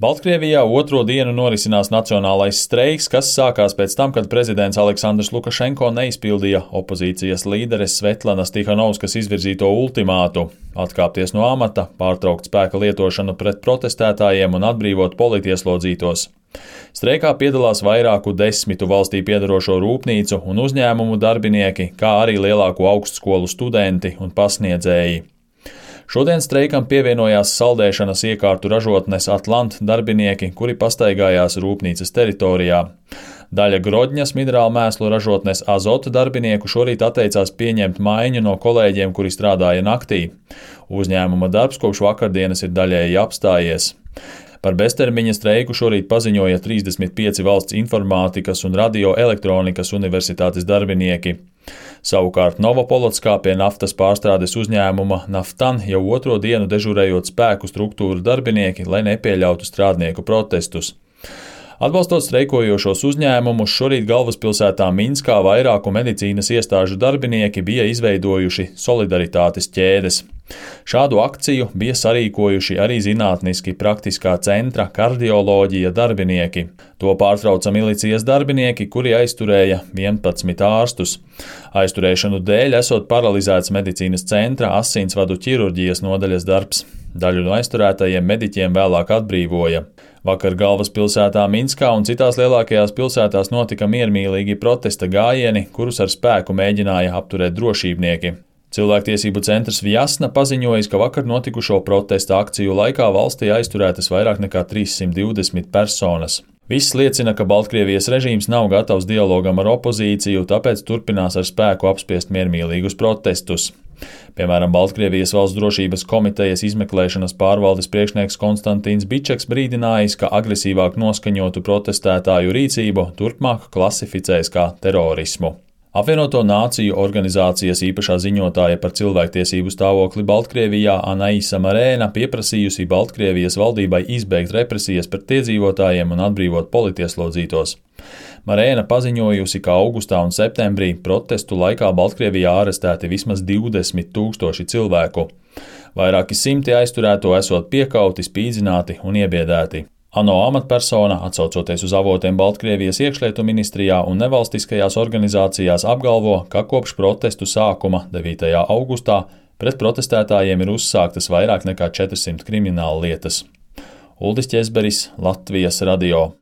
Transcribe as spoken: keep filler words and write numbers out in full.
Baltkrievijā otro dienu norisinās nacionālais streiks, kas sākās pēc tam, kad prezidents Aleksandrs Lukašenko neizpildīja opozīcijas līderes Svetlanas Tihanovskas izvirzīto ultimātu – atkāpties no amata, pārtraukt spēka lietošanu pret protestētājiem un atbrīvot politieslodzītos. Streikā piedalās vairāku desmitu valstī piedarošo rūpnīcu un uzņēmumu darbinieki, kā arī lielāko augstskolu studenti un pasniedzēji. Šodien streikam pievienojās saldēšanas iekārtu ražotnes Atlant darbinieki, kuri pastaigājās rūpnīcas teritorijā. Daļa Grodņas minerālu mēslu ražotnes Azot darbinieku šorīt atteicās pieņemt maiņu no kolēģiem, kuri strādāja naktī. Uzņēmuma darbs kopš vakardienas ir daļēji apstājies. Par beztermiņa streiku šorīt paziņoja trīsdesmit pieci valsts informātikas un radioelektronikas universitātes darbinieki. Savukārt Novopolotskā pie naftas pārstrādes uzņēmuma Naftan jau otro dienu dežurējot spēku struktūru darbinieki, lai nepieļautu strādnieku protestus. Atbalstot streikojošos uzņēmumus, šorīt galvaspilsētā Minskā vairāku medicīnas iestāžu darbinieki bija izveidojuši solidaritātes ķēdes. Šādu akciju bija sarīkojuši arī zinātniski praktiskā centra kardioloģija darbinieki. To pārtrauca milicijas darbinieki, kuri aizturēja vienpadsmit ārstus. Aizturēšanu dēļ esot paralizēts medicīnas centra asinsvadu ķirurģijas nodaļas darbs. Daļu no aizturētajiem mediķiem vēlāk atbrīvoja. Vakar galvaspilsētā Minskā un citās lielākajās pilsētās notika miermīlīgi protesta gājieni, kurus ar spēku mēģināja apturēt drošībnieki. Cilvēktiesību centrs Vjasna paziņojis, ka vakar notikušo protesta akciju laikā valstī aizturētas vairāk nekā trīssimt divdesmit personas. Viss liecina, ka Baltkrievijas režīms nav gatavs dialogam ar opozīciju, tāpēc turpinās ar spēku apspiest miermīlīgus protestus. Piemēram, Baltkrievijas valsts drošības komitejas izmeklēšanas pārvaldes priekšnieks Konstantīns Bičeks brīdinājis, ka agresīvāk noskaņotu protestētāju rīcību turpmāk klasificēs kā terorismu. Apvienoto Nāciju organizācijas īpašā ziņotāja par cilvēktiesību stāvokli Baltkrievijā Anaisa Marēna pieprasījusi Baltkrievijas valdībai izbeigt represijas pret iedzīvotājiem un atbrīvot politieslodzītos. Marēna paziņojusi, ka augustā un septembrī protestu laikā Baltkrievijā arestēti vismaz divdesmit tūkstoši cilvēku. Vairāki simti aizturēto esot piekauti, spīdzināti un iebiedēti. ANO amatpersona, atsaucoties uz avotiem Baltkrievijas iekšlietu ministrijā un nevalstiskajās organizācijās, apgalvo, ka kopš protestu sākuma devītajā augustā pret protestētājiem ir uzsāktas vairāk nekā četrsimt krimināla lietas. Uldis Ķezberis, Latvijas radio.